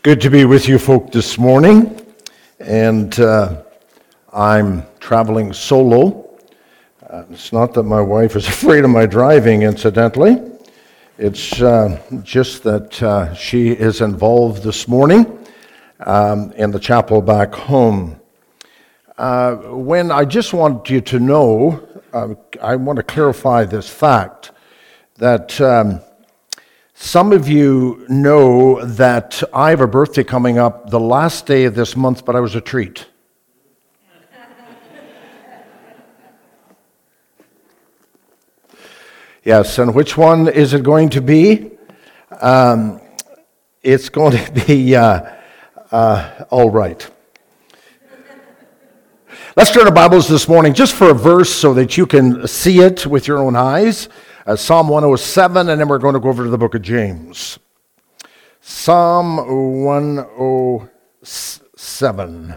Good to be with you folk this morning, and I'm traveling solo. It's not that my wife is afraid of my driving, incidentally. It's just that she is involved this morning in the chapel back home. When I just want you to know, I want to clarify this fact that some of you know that I have a birthday coming up the last day of this month, but I was a treat. Yes, and which one is it going to be? It's going to be all right. Let's turn our Bibles this morning just for a verse so that you can see it with your own eyes. Psalm 107, and then we're going to go over to the book of James. Psalm 107.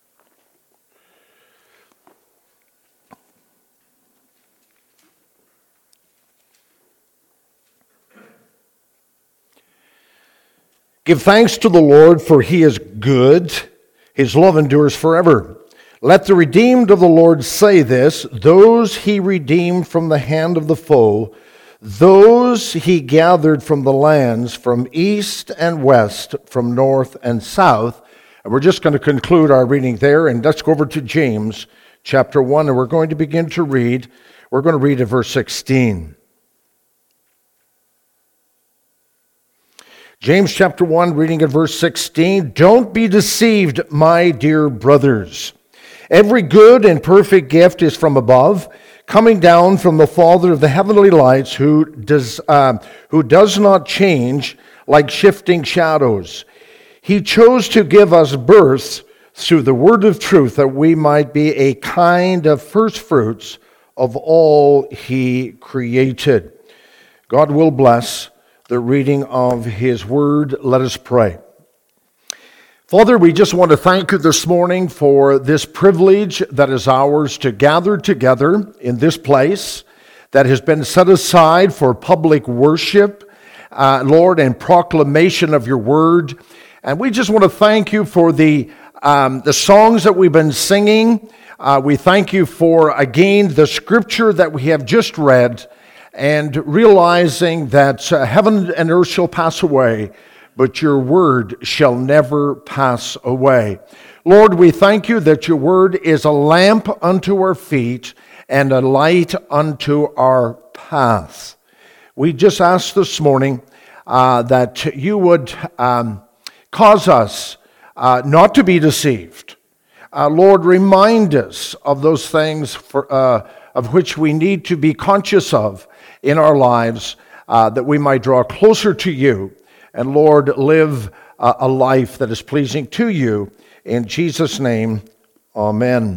Give thanks to the Lord, for he is good. His love endures forever. Let the redeemed of the Lord say this, those he redeemed from the hand of the foe, those he gathered from the lands, from east and west, from north and south. And we're just going to conclude our reading there, and let's go over to James chapter 1, and we're going to begin to read. We're going to read at verse 16. James chapter 1, reading at verse 16. Don't be deceived, my dear brothers. Every good and perfect gift is from above, coming down from the Father of the heavenly lights, who does not change like shifting shadows. He chose to give us birth through the word of truth, that we might be a kind of first fruits of all he created. God will bless the reading of his word. Let us pray. Father, we just want to thank you this morning for this privilege that is ours to gather together in this place that has been set aside for public worship, Lord, and proclamation of your word. And we just want to thank you for the songs that we've been singing. We thank you for, again, the scripture that we have just read, and realizing that heaven and earth shall pass away, but your word shall never pass away. Lord, we thank you that your word is a lamp unto our feet and a light unto our path. We just ask this morning that you would cause us not to be deceived. Lord, remind us of those things of which we need to be conscious of in our lives, that we might draw closer to you. And Lord, live a life that is pleasing to you. In Jesus' name, amen.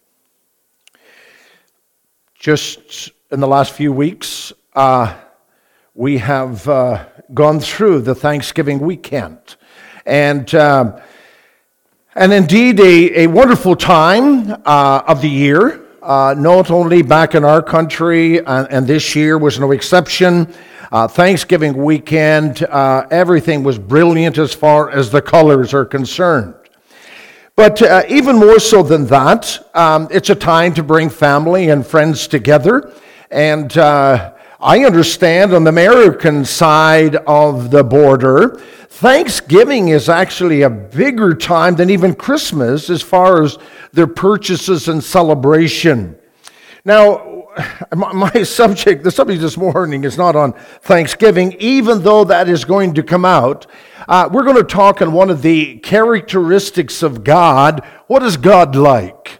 Just in the last few weeks, we have gone through the Thanksgiving weekend. And indeed, a wonderful time of the year. Not only back in our country, and this year was no exception. Thanksgiving weekend, everything was brilliant as far as the colors are concerned. But even more so than that, it's a time to bring family and friends together. And I understand on the American side of the border, Thanksgiving is actually a bigger time than even Christmas as far as their purchases and celebration. Now, the subject this morning is not on Thanksgiving, even though that is going to come out. We're going to talk on one of the characteristics of God. What is God like?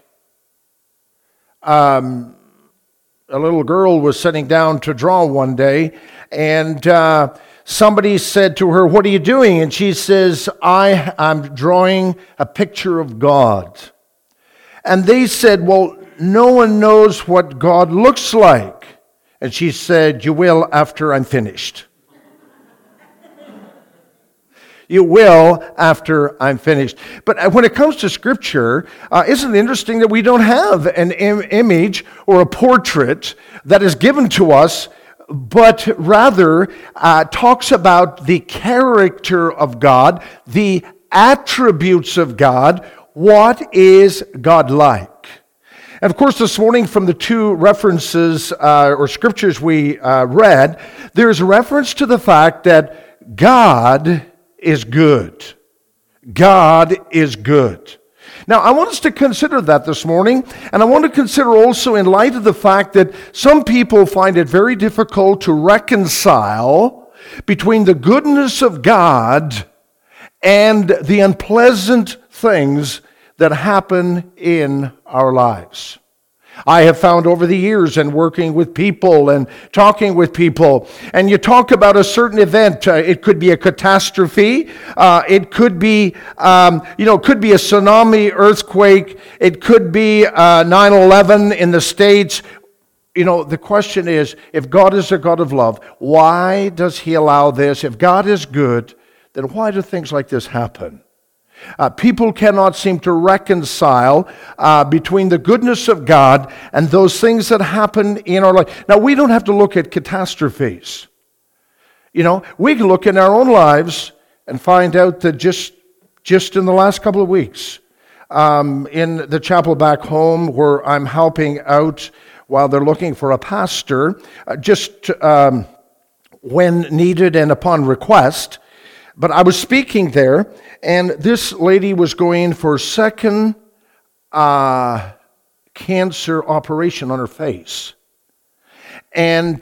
A little girl was sitting down to draw one day, and somebody said to her, "What are you doing?" And she says, I'm drawing a picture of God. And they said, "Well, no one knows what God looks like." And she said, "You will after I'm finished." You will after I'm finished. But when it comes to Scripture, isn't it interesting that we don't have an image or a portrait that is given to us, but rather talks about the character of God, the attributes of God. What is God like? And of course, this morning from the two references or scriptures we read, there's a reference to the fact that God is good. God is good. Now, I want us to consider that this morning, and I want to consider also in light of the fact that some people find it very difficult to reconcile between the goodness of God and the unpleasant things that happen in our lives. I have found over the years and working with people and talking with people, and you talk about a certain event. It could be a catastrophe. It could be, could be a tsunami, earthquake. It could be 9/11 in the States. The question is, if God is a God of love, why does He allow this? If God is good, then why do things like this happen? People cannot seem to reconcile between the goodness of God and those things that happen in our life. Now, we don't have to look at catastrophes. We can look in our own lives and find out that just in the last couple of weeks, in the chapel back home where I'm helping out while they're looking for a pastor, when needed and upon request. But I was speaking there, and this lady was going for a second cancer operation on her face. And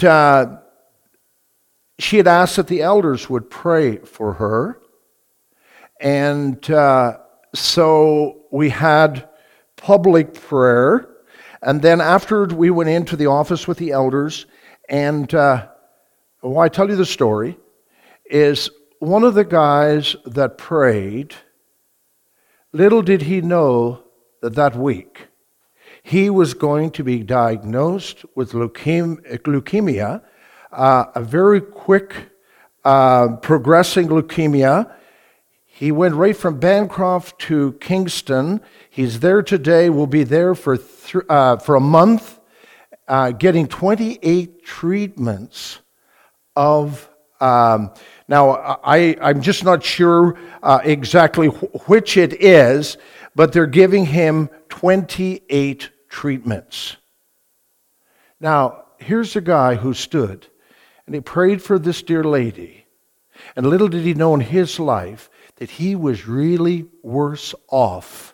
she had asked that the elders would pray for her. And so we had public prayer. And then after we went into the office with the elders, and why I tell you the story is one of the guys that prayed, little did he know that week he was going to be diagnosed with leukemia, a very quick progressing leukemia. He went right from Bancroft to Kingston. He's there today, will be there for a month, getting 28 treatments of now, I'm just not sure exactly which it is, but they're giving him 28 treatments. Now, here's a guy who stood, and he prayed for this dear lady. And little did he know in his life that he was really worse off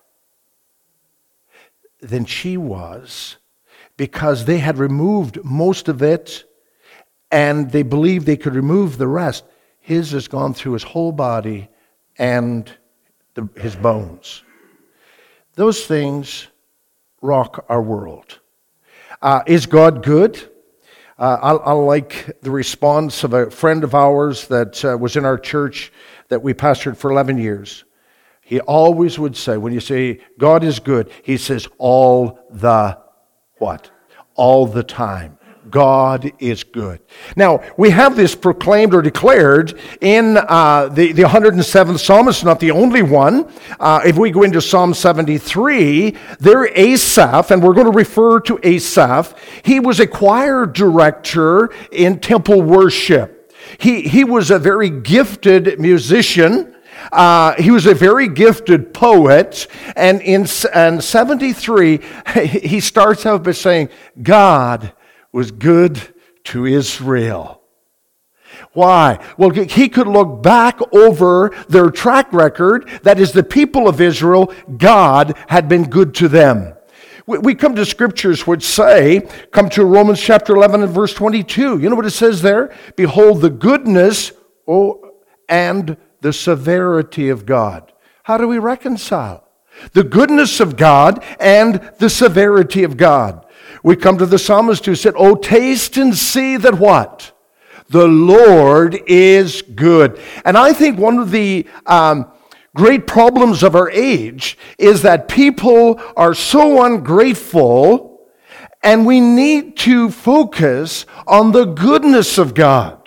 than she was, because they had removed most of it, and they believed they could remove the rest. His has gone through his whole body and his bones. Those things rock our world. Is God good? I like the response of a friend of ours that was in our church that we pastored for 11 years. He always would say, when you say God is good, he says all the what? All the time. God is good. Now, we have this proclaimed or declared in the 107th Psalm. It's not the only one. If we go into Psalm 73, there Asaph, and we're going to refer to Asaph, he was a choir director in temple worship. He was a very gifted musician. He was a very gifted poet, and in 73, he starts out by saying, God was good to Israel. Why? Well, he could look back over their track record, that is the people of Israel. God had been good to them. We come to scriptures which say, come to Romans chapter 11 and verse 22. You know what it says there? Behold the goodness and the severity of God. How do we reconcile the goodness of God and the severity of God? We come to the psalmist who said, oh, taste and see that what? The Lord is good. And I think one of the great problems of our age is that people are so ungrateful, and we need to focus on the goodness of God.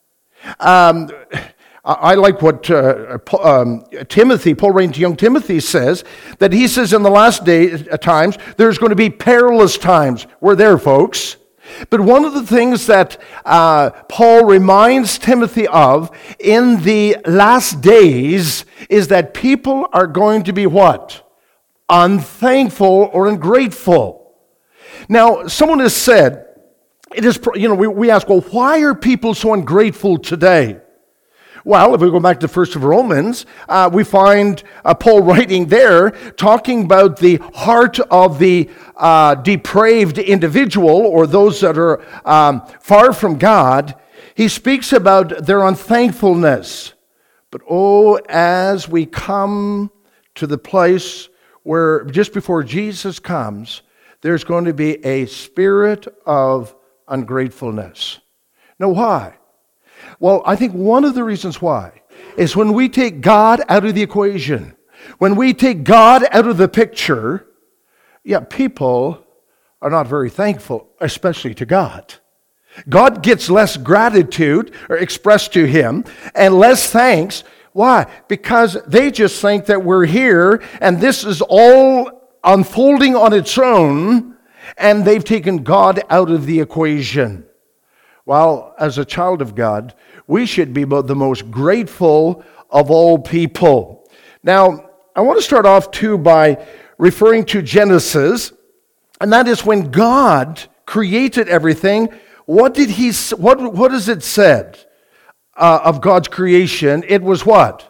I like what Timothy, Paul writing to young Timothy says, that he says in the last times, there's going to be perilous times. We're there, folks. But one of the things that Paul reminds Timothy of in the last days is that people are going to be what? Unthankful or ungrateful. Now, someone has said, it is, we ask, well, why are people so ungrateful today? Well, if we go back to 1st of Romans, we find Paul writing there, talking about the heart of the depraved individual, or those that are far from God. He speaks about their unthankfulness. But as we come to the place where just before Jesus comes, there's going to be a spirit of ungratefulness. Now, why? Well, I think one of the reasons why is when we take God out of the equation, when we take God out of the picture, people are not very thankful, especially to God. God gets less gratitude or expressed to him and less thanks. Why? Because they just think that we're here and this is all unfolding on its own, and they've taken God out of the equation. Well, as a child of God, we should be the most grateful of all people. Now, I want to start off too by referring to Genesis, and that is when God created everything. What is it said of God's creation? It was what?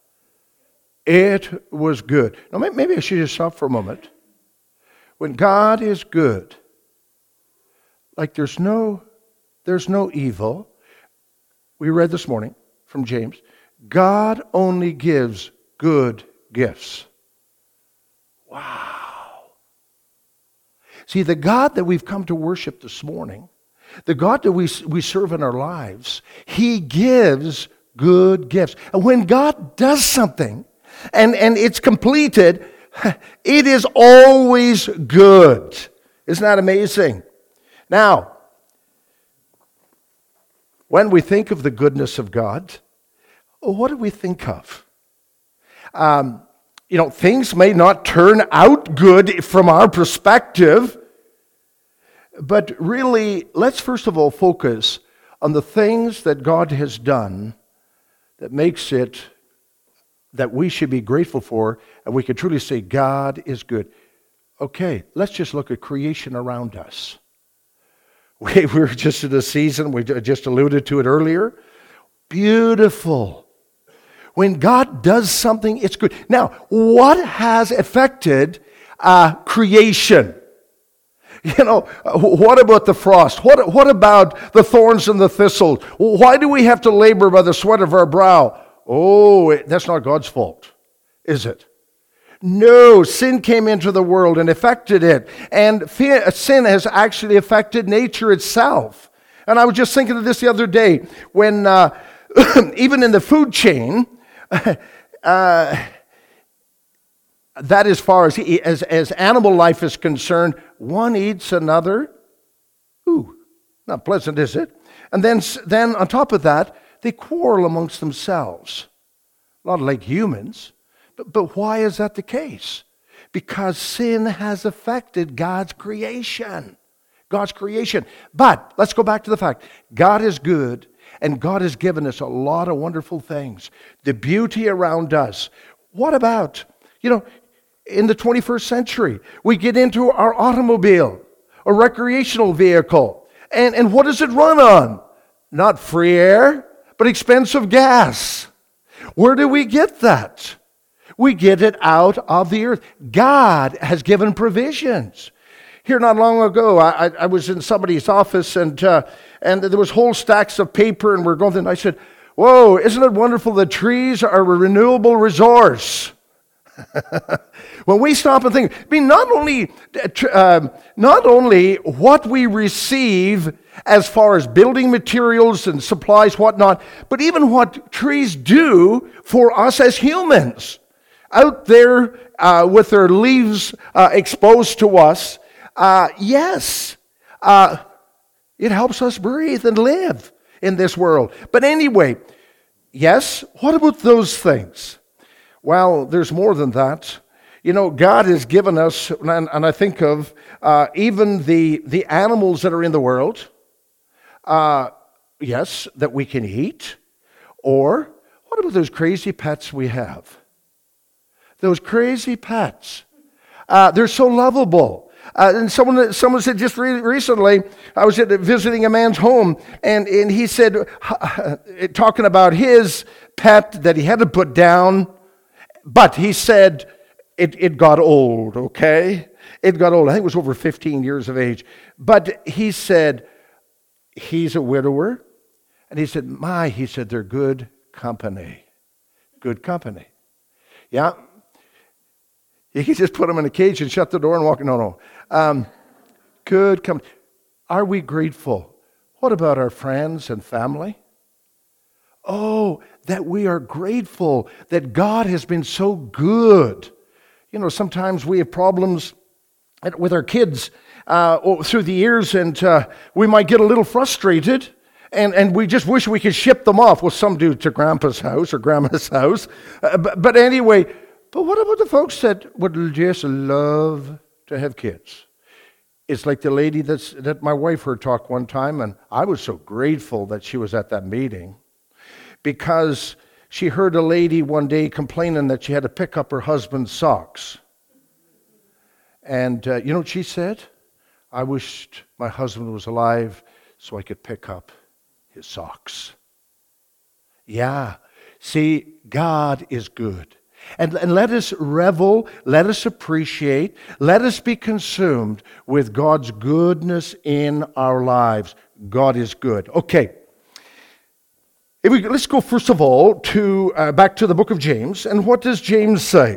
It was good. Now, maybe I should just stop for a moment. When God is good, like there's no evil. We read this morning from James, God only gives good gifts. Wow. See, the God that we've come to worship this morning, the God that we serve in our lives, he gives good gifts. And when God does something and it's completed, it is always good. Isn't that amazing? Now, when we think of the goodness of God, what do we think of? Things may not turn out good from our perspective, but really, let's first of all focus on the things that God has done that makes it that we should be grateful for, and we can truly say God is good. Okay, let's just look at creation around us. We were just in a season, we just alluded to it earlier. Beautiful. When God does something, it's good. Now, what has affected creation? What about the frost? What about the thorns and the thistles? Why do we have to labor by the sweat of our brow? Oh, that's not God's fault, is it? No, sin came into the world and affected it. And sin has actually affected nature itself. And I was just thinking of this the other day when even in the food chain, that as far as animal life is concerned, one eats another. Ooh, not pleasant, is it? And then on top of that, they quarrel amongst themselves. Not like humans. But why is that the case? Because sin has affected God's creation. God's creation. But let's go back to the fact. God is good, and God has given us a lot of wonderful things. The beauty around us. What about, in the 21st century, we get into our automobile, a recreational vehicle. And what does it run on? Not free air, but expensive gas. Where do we get that? We get it out of the earth. God has given provisions. Here not long ago, I was in somebody's office and there was whole stacks of paper and we're going through, and I said, whoa, isn't it wonderful that trees are a renewable resource? When we stop and think, not only what we receive as far as building materials and supplies, whatnot, but even what trees do for us as humans. Out there with their leaves exposed to us, yes, it helps us breathe and live in this world. But anyway, yes, what about those things? Well, there's more than that. God has given us, and I think of even the animals that are in the world, yes, that we can eat. Or what about those crazy pets we have? Those crazy pets. They're so lovable. And someone said just recently, I was visiting a man's home, and he said, talking about his pet that he had to put down, but he said it got old, okay? It got old. I think it was over 15 years of age. But he said, he's a widower, and he said, they're good company. Good company. Yeah. You can just put them in a cage and shut the door and walk. No. Good company. Are we grateful? What about our friends and family? Oh, that we are grateful that God has been so good. You know, sometimes we have problems with our kids through the years, and we might get a little frustrated, and we just wish we could ship them off. Well, some do to Grandpa's house or Grandma's house. But anyway, but what about the folks that would just love to have kids? It's like the lady that my wife heard talk one time, and I was so grateful that she was at that meeting, because she heard a lady one day complaining that she had to pick up her husband's socks. And you know what she said? I wished my husband was alive so I could pick up his socks. Yeah, see, God is good. And let us revel, let us appreciate, let us be consumed with God's goodness in our lives. God is good. Okay. Let's go first of all back to the book of James. And what does James say?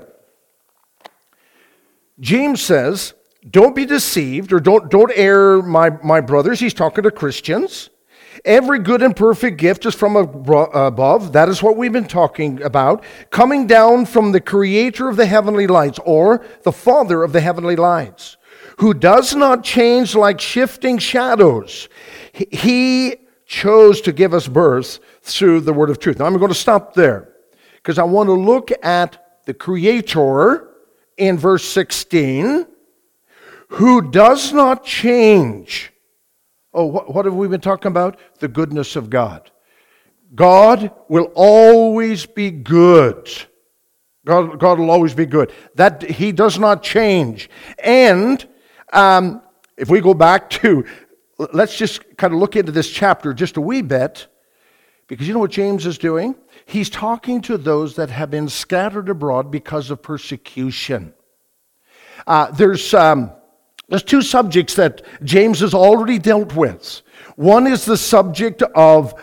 James says, don't be deceived, or don't err, my brothers. He's talking to Christians. Every good and perfect gift is from above. That is what we've been talking about. Coming down from the creator of the heavenly lights, or the Father of the heavenly lights, who does not change like shifting shadows. He chose to give us birth through the word of truth. Now I'm going to stop there, because I want to look at the creator in verse 16, who does not change. Oh, what have we been talking about? The goodness of God. God will always be good. God will always be good. That He does not change. And if we go back to, let's just kind of look into this chapter just a wee bit, because you know what James is doing? He's talking to those that have been scattered abroad because of persecution. There's two subjects that James has already dealt with. One is the subject of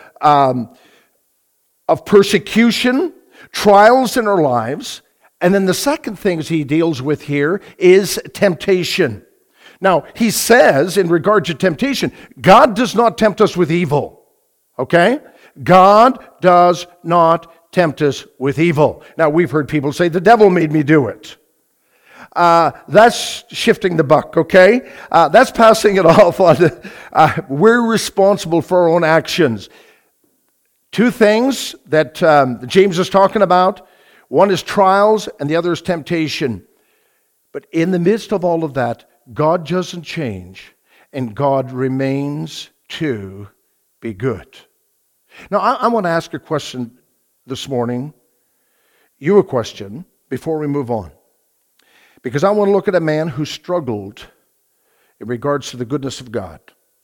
persecution, trials in our lives. And then the second thing he deals with here is temptation. Now, he says in regard to temptation, God does not tempt us with evil. Okay? God does not tempt us with evil. Now, we've heard people say, the devil made me do it. That's shifting the buck, okay? That's passing it off on we're responsible for our own actions. Two things that James is talking about. One is trials and the other is temptation. But in the midst of all of that, God doesn't change, and God remains to be good. Now, I want to ask a question this morning, you a question, before we move on. Because I want to look at a man who struggled in regards to the goodness of God.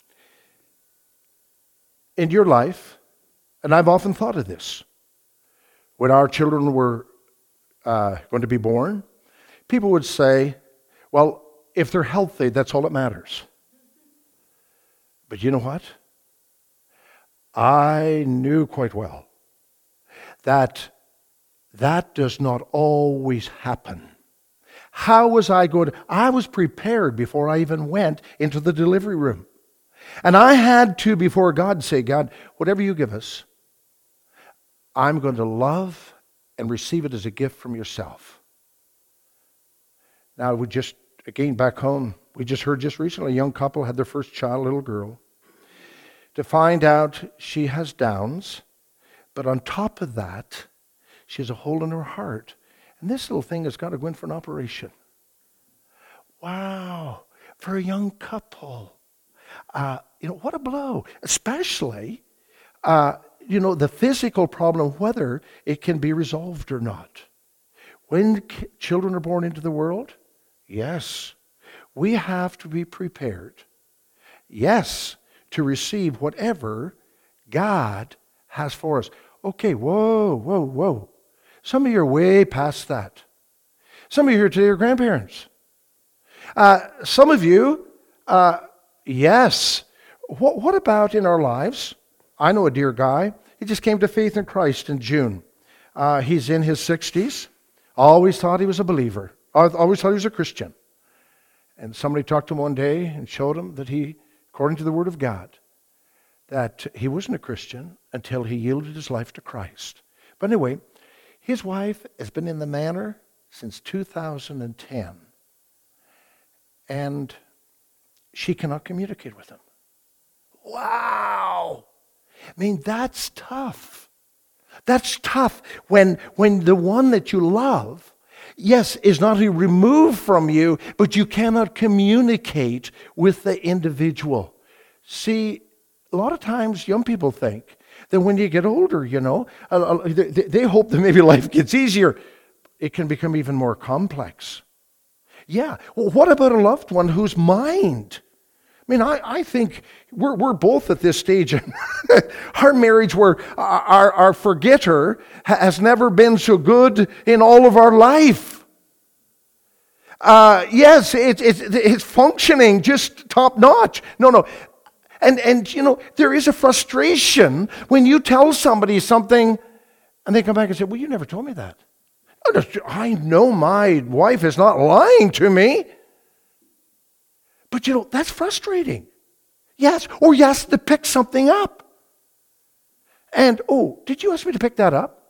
In your life, and I've often thought of this, when our children were going to be born, people would say, well, if they're healthy, that's all that matters. But you know what? I knew quite well that does not always happen. How was I going to? I was prepared before I even went into the delivery room. And I had to, before God, say, God, whatever you give us, I'm going to love and receive it as a gift from yourself. Now, again, back home, we just heard just recently, a young couple had their first child, a little girl. To find out she has Downs, but on top of that, she has a hole in her heart. And this little thing has got to go in for an operation. Wow, for a young couple. What a blow. Especially, the physical problem, whether it can be resolved or not. When children are born into the world, yes, we have to be prepared. Yes, to receive whatever God has for us. Okay, whoa. Some of you are way past that. Some of you here today are grandparents. Some of you, yes. What about in our lives? I know a dear guy. He just came to faith in Christ in June. He's in his 60s. Always thought he was a believer. Always thought he was a Christian. And somebody talked to him one day and showed him that he, according to the Word of God, that he wasn't a Christian until he yielded his life to Christ. But anyway, his wife has been in the manor since 2010. And she cannot communicate with him. Wow! I mean, that's tough. That's tough when the one that you love, yes, is not only removed from you, but you cannot communicate with the individual. See, a lot of times young people think that when you get older, they hope that maybe life gets easier. It can become even more complex. Yeah, well, what about a loved one whose mind? I mean, I think we're both at this stage. Our marriage, where our forgetter has never been so good in all of our life. Yes, it's functioning just top notch. No. And there is a frustration when you tell somebody something and they come back and say, well, you never told me that. I know my wife is not lying to me. But that's frustrating. Yes, or you ask to pick something up. And, did you ask me to pick that up?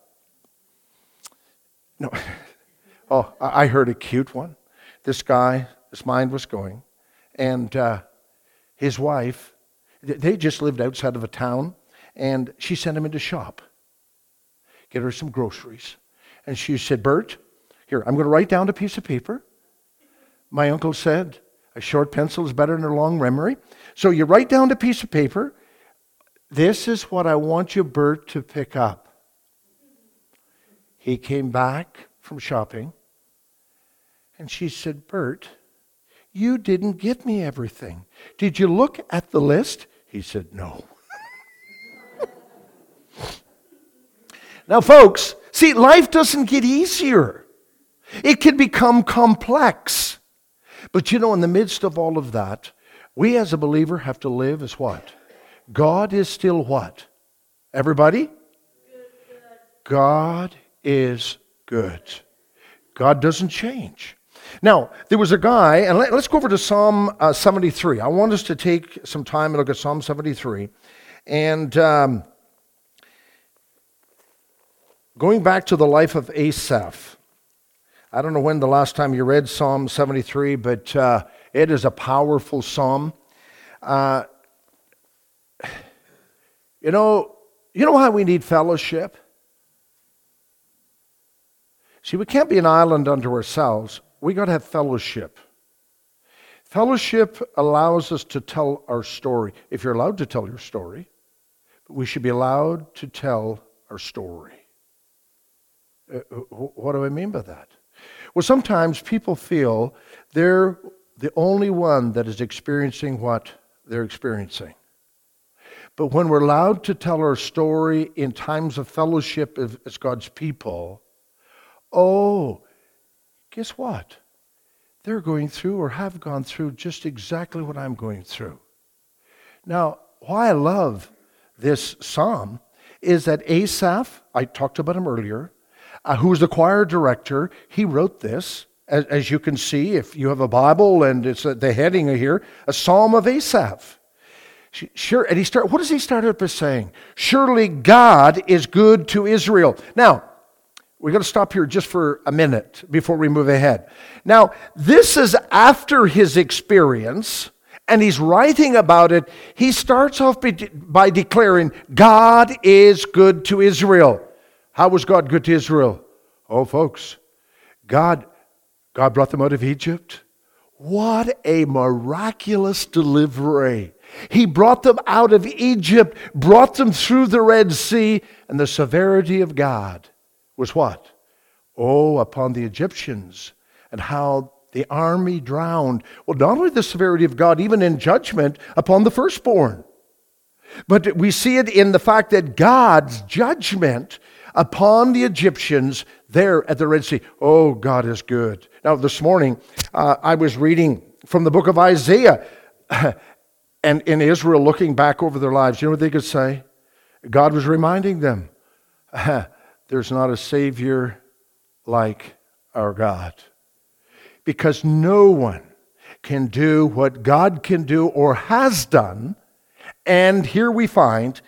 No. Oh, I heard a cute one. This guy, his mind was going. And his wife, they just lived outside of a town. And she sent him in to shop. Get her some groceries. And she said, Bert, here, I'm going to write down a piece of paper. My uncle said, a short pencil is better than a long memory. So you write down a piece of paper. This is what I want you, Bert, to pick up. He came back from shopping. And she said, Bert, you didn't give me everything. Did you look at the list? He said, no. Now, folks, see, life doesn't get easier. It can become complex. But in the midst of all of that, we as a believer have to live as what? God is still what? Everybody? Good. God is good. God doesn't change. Now, there was a guy, and let's go over to Psalm 73. I want us to take some time and look at Psalm 73. And going back to the life of Asaph. I don't know when the last time you read Psalm 73, but it is a powerful psalm. You know how we need fellowship? See, we can't be an island unto ourselves. We got to have fellowship. Fellowship allows us to tell our story. If you're allowed to tell your story, we should be allowed to tell our story. What do I mean by that? Well, sometimes people feel they're the only one that is experiencing what they're experiencing. But when we're allowed to tell our story in times of fellowship as God's people, guess what? They're going through or have gone through just exactly what I'm going through. Now, why I love this psalm is that Asaph, I talked about him earlier, who was the choir director, he wrote this, as you can see, if you have a Bible, and it's the heading here, a Psalm of Asaph. Sure, and what does he start out by saying? Surely God is good to Israel. Now, we're going to stop here just for a minute before we move ahead. Now, this is after his experience, and he's writing about it. He starts off by declaring, God is good to Israel. How was God good to Israel? Oh, folks, God brought them out of Egypt. What a miraculous delivery. He brought them out of Egypt, brought them through the Red Sea, and the severity of God was what? Oh, upon the Egyptians, and how the army drowned. Well, not only the severity of God, even in judgment upon the firstborn, but we see it in the fact that God's judgment upon the Egyptians there at the Red Sea. Oh, God is good. Now, this morning, I was reading from the book of Isaiah, and in Israel, looking back over their lives, you know what they could say? God was reminding them, there's not a Savior like our God. Because no one can do what God can do or has done. And here we find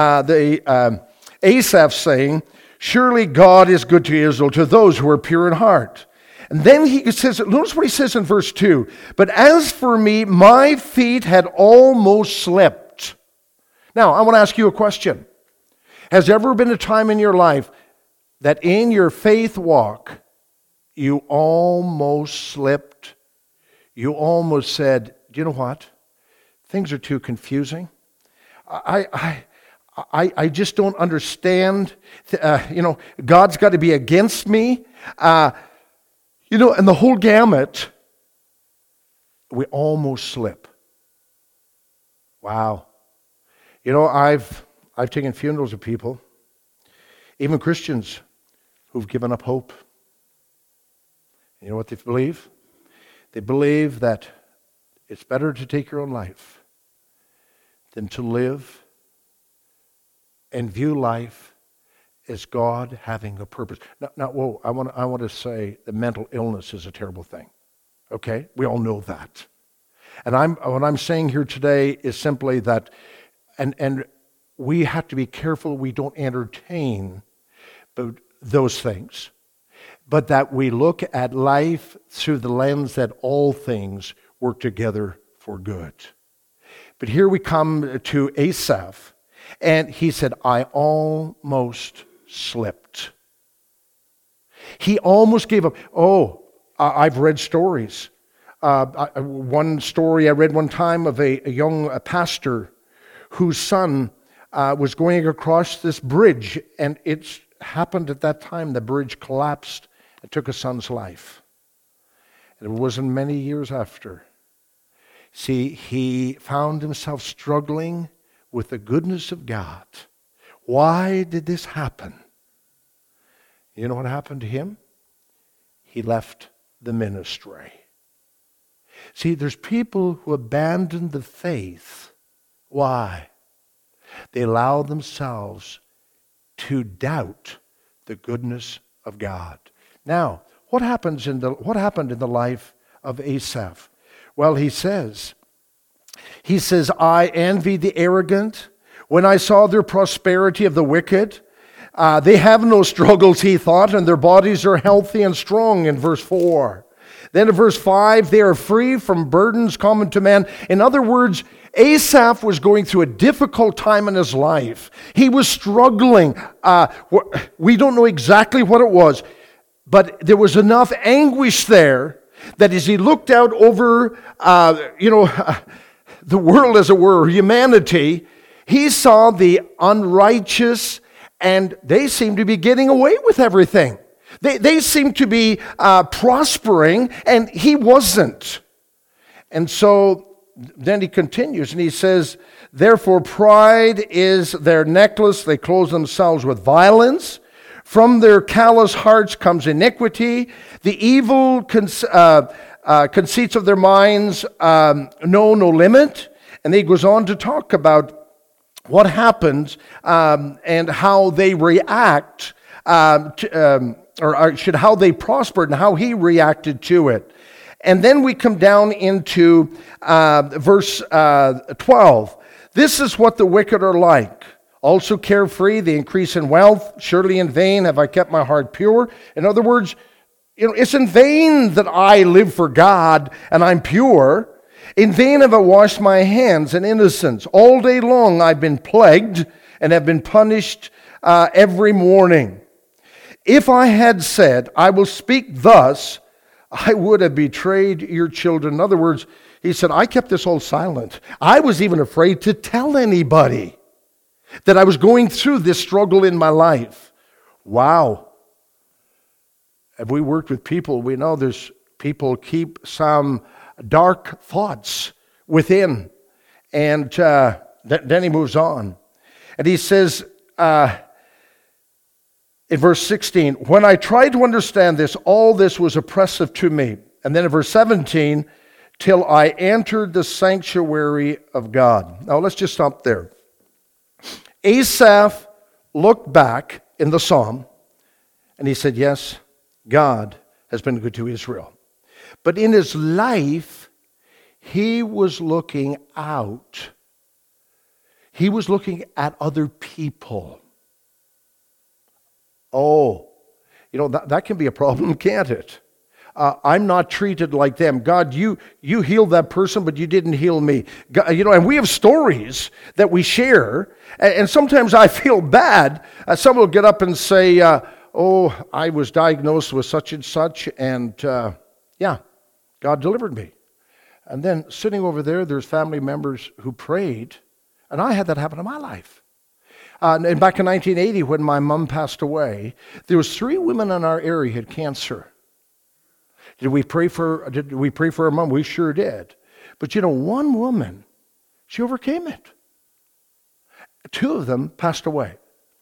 Asaph saying, surely God is good to Israel, to those who are pure in heart. And then he says, notice what he says in verse 2, but as for me, my feet had almost slipped. Now, I want to ask you a question. Has there ever been a time in your life that in your faith walk, you almost slipped? You almost said, do you know what? Things are too confusing. I just don't understand. God's got to be against me. And the whole gamut, we almost slip. Wow. I've taken funerals of people, even Christians, who've given up hope. You know what they believe? They believe that it's better to take your own life than to live and view life as God having a purpose. Now, I want to say that mental illness is a terrible thing. Okay? We all know that. And what I'm saying here today is simply that, and we have to be careful we don't entertain those things, but that we look at life through the lens that all things work together for good. But here we come to Asaph, and he said, I almost slipped. He almost gave up. I've read stories. One story I read one time of a young pastor whose son was going across this bridge, and it happened at that time. The bridge collapsed and took a son's life. And it wasn't many years after. See, he found himself struggling with the goodness of God. Why did this happen? You know what happened to him? He left the ministry. See, there's people who abandon the faith. Why? They allow themselves to doubt the goodness of God. Now, what happened in the life of Asaph? Well, he says, I envy the arrogant when I saw their prosperity of the wicked. They have no struggles, he thought, and their bodies are healthy and strong, in verse 4. Then in verse 5, they are free from burdens common to man. In other words, Asaph was going through a difficult time in his life. He was struggling. We don't know exactly what it was, but there was enough anguish there that as he looked out over, the world, as it were, humanity, he saw the unrighteous, and they seemed to be getting away with everything. They seemed to be prospering, and he wasn't. And so then he continues, and he says, therefore pride is their necklace. They clothe themselves with violence. From their callous hearts comes iniquity. The evil conceits of their minds know no limit. And he goes on to talk about what happens and how they react, how they prospered and how he reacted to it. And then we come down into verse 12. This is what the wicked are like. Also carefree, they increase in wealth. Surely in vain have I kept my heart pure. In other words, it's in vain that I live for God and I'm pure. In vain have I washed my hands in innocence. All day long I've been plagued and have been punished every morning. If I had said, I will speak thus, I would have betrayed your children. In other words, he said, I kept this all silent. I was even afraid to tell anybody that I was going through this struggle in my life. Wow. If we worked with people, we know there's people keep some dark thoughts within. And then he moves on. And he says in verse 16, when I tried to understand this, all this was oppressive to me. And then in verse 17, till I entered the sanctuary of God. Now let's just stop there. Asaph looked back in the psalm and he said, yes, God has been good to Israel. But in his life, he was looking out. He was looking at other people. Oh, that can be a problem, can't it? I'm not treated like them. God, you healed that person, but you didn't heal me. God, and we have stories that we share, and sometimes I feel bad. Someone will get up and say, oh, I was diagnosed with such and such, and God delivered me. And then sitting over there's family members who prayed, and I had that happen in my life. And back in 1980, when my mom passed away, there was 3 women in our area who had cancer. Did we pray for her mom? We sure did. But one woman, she overcame it. 2 of them passed away.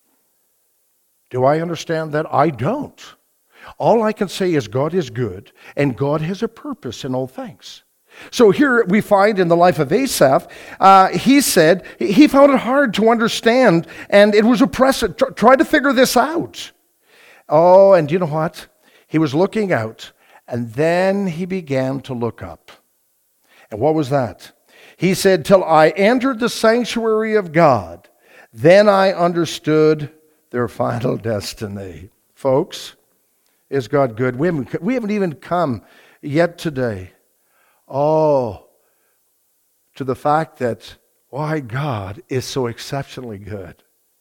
Do I understand that? I don't. All I can say is God is good, and God has a purpose in all things. So here we find in the life of Asaph, he said he found it hard to understand, and it was oppressive. Try to figure this out. Oh, and you know what? He was looking out, and then he began to look up. And what was that? He said, till I entered the sanctuary of God, then I understood their final destiny. Folks, is God good? We haven't even come yet today. Oh, to the fact that why God is so exceptionally good.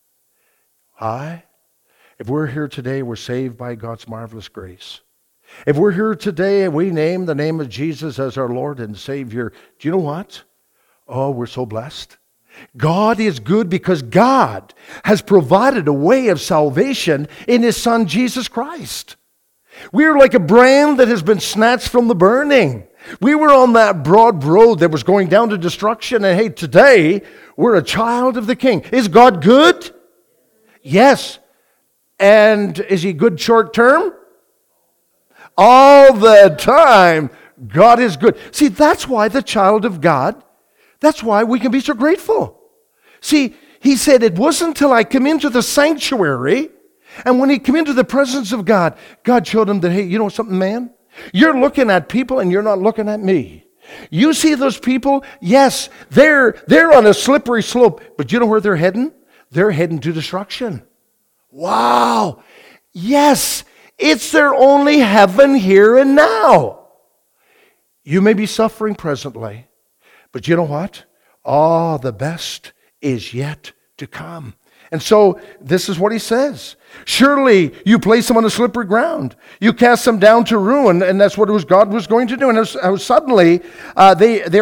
Why? If we're here today, we're saved by God's marvelous grace. If we're here today and we name the name of Jesus as our Lord and Savior, do you know what? Oh, we're so blessed. God is good because God has provided a way of salvation in His Son, Jesus Christ. We are like a brand that has been snatched from the burning. We were on that broad road that was going down to destruction, and hey, today we're a child of the King. Is God good? Yes. And is He good short term? All the time, God is good. See, that's why the child of God, that's why we can be so grateful. See, he said, it wasn't until I come into the sanctuary, and when he came into the presence of God, God showed him that, hey, you know something, man? You're looking at people and you're not looking at me. You see those people? Yes, they're on a slippery slope, but you know where they're heading? They're heading to destruction. Wow. Yes, it's their only heaven here and now. You may be suffering presently, but you know what? Oh, the best is yet to come. And so this is what he says. Surely you place them on a slippery ground. You cast them down to ruin, and that's what God was going to do. And suddenly they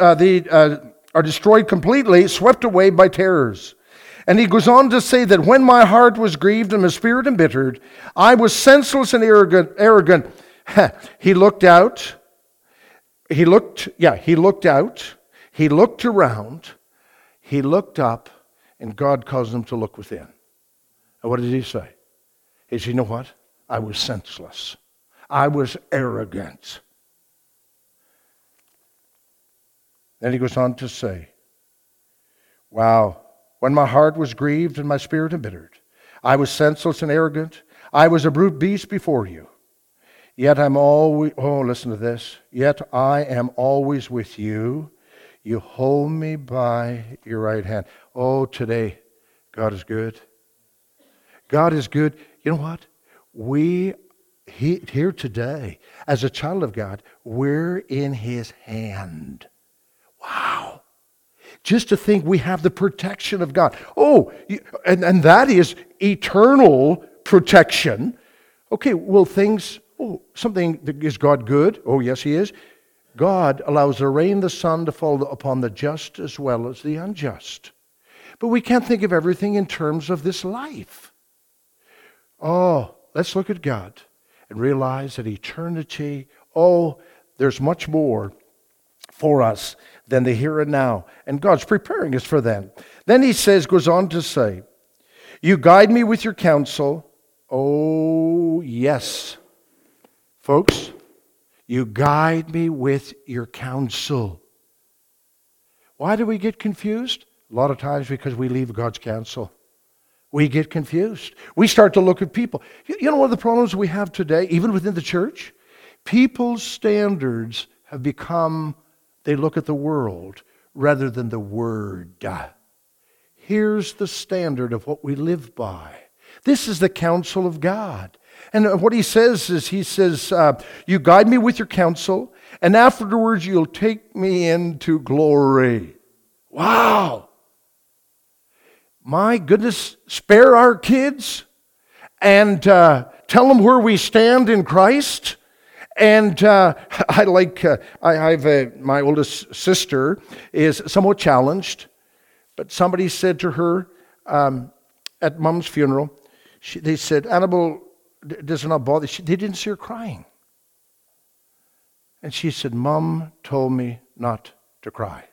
are destroyed completely, swept away by terrors. And he goes on to say that when my heart was grieved and my spirit embittered, I was senseless and arrogant. He looked out. He looked out. He looked around. He looked up. And God caused him to look within. And what did he say? He said, you know what? I was senseless. I was arrogant. Then he goes on to say, wow, when my heart was grieved and my spirit embittered, I was senseless and arrogant. I was a brute beast before you. Yet I'm always, listen to this. Yet I am always with you. You hold me by your right hand. Oh, today, God is good. God is good. You know what? Here today, as a child of God, we're in His hand. Wow. Just to think we have the protection of God. Oh, and that is eternal protection. Okay, well, something, is God good? Oh, yes, He is. God allows the rain, the sun to fall upon the just as well as the unjust. But we can't think of everything in terms of this life. Oh, let's look at God. and realize that eternity, oh, there's much more for us than the here and now. And God's preparing us for that. Then he goes on to say, you guide me with your counsel. Oh, yes. Folks, you guide me with your counsel. Why do we get confused? A lot of times because we leave God's counsel. We get confused. We start to look at people. You know one of the problems we have today, even within the church? People's standards have become, they look at the world rather than the Word. Here's the standard of what we live by. This is the counsel of God. And what he says is, you guide me with your counsel, and afterwards you'll take me into glory. Wow! My goodness, spare our kids and tell them where we stand in Christ. And I have my oldest sister is somewhat challenged, but somebody said to her at Mom's funeral, they said, Annabelle, does it not bother you? They didn't see her crying. And she said, Mom told me not to cry.